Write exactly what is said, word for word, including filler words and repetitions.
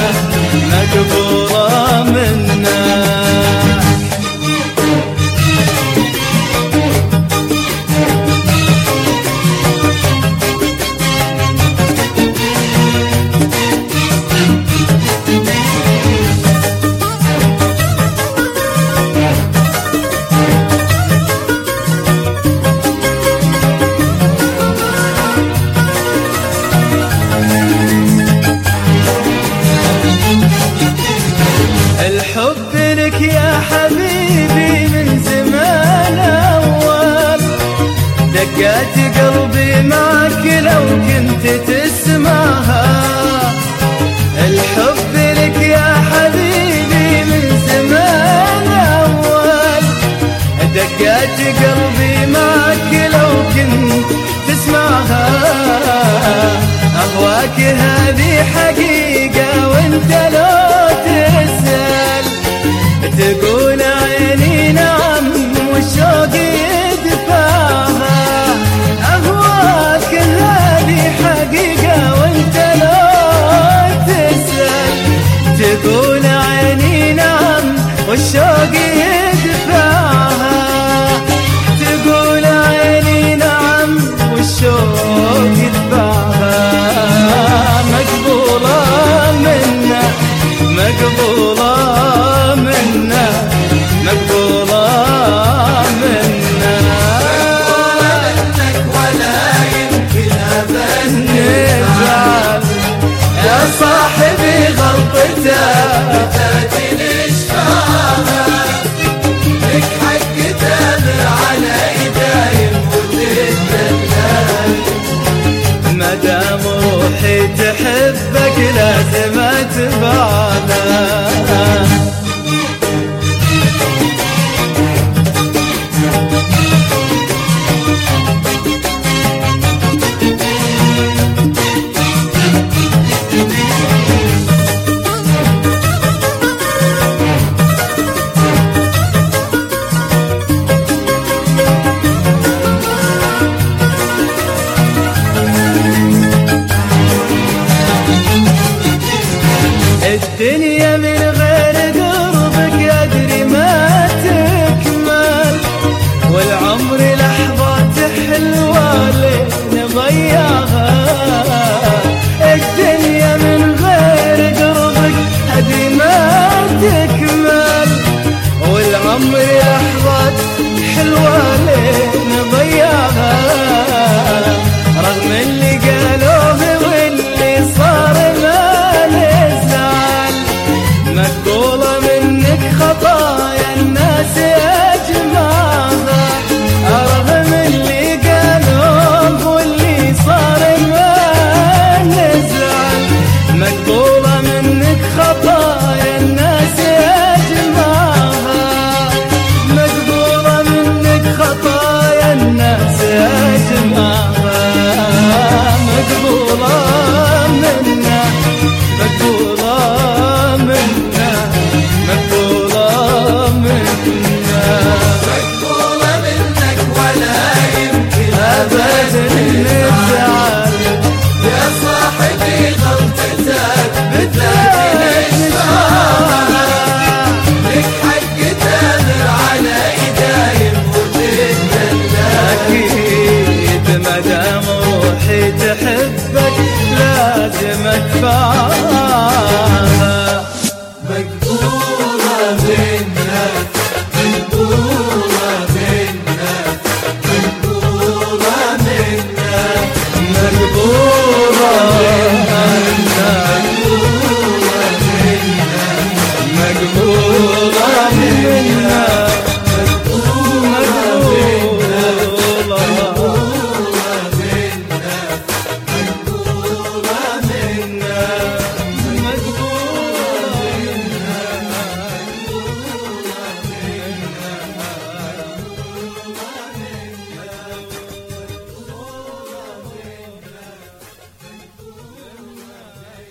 مقبولة منا. الحب لك يا حبيبي من زمان أول، دقات قلبي معك لو كنت تسمعها. الحب لك يا حبيبي من زمان أول، دقات قلبي معك لو كنت تسمعها. أهواك هذه حقيقة وانت لو تسأل تقول عيني نعم والشوق يدفعها. أهواك هذه حقيقة وانت لو تسأل تقول عيني نعم والشوق يدفعها. تقول عيني نعم والشوق يدفعها. مقبولة منا مقبولة منا مقبولة منا. مقبولة منك ولا يمكن أبدا نزعل يا صاحبي غلطتك نشفعها. لك حق تابع على إيدايم وتتدلل. مدام روحي تحبك لازم اتبعها. الدنيا من غير قربك أدري ما تكمل، والعمر لحظات حلوة لين ضيعها. الدنيا من غير قربك أدري ما تكمل، والعمر لحظات حلوة لين ضيعها. رغم اللي قالوه واللي صار ما نزعل، مقبولة منك خطايا الناس أجمعها. رغم اللي قالوه واللي صار ما نزعل، مقبولة منك خطايا الناس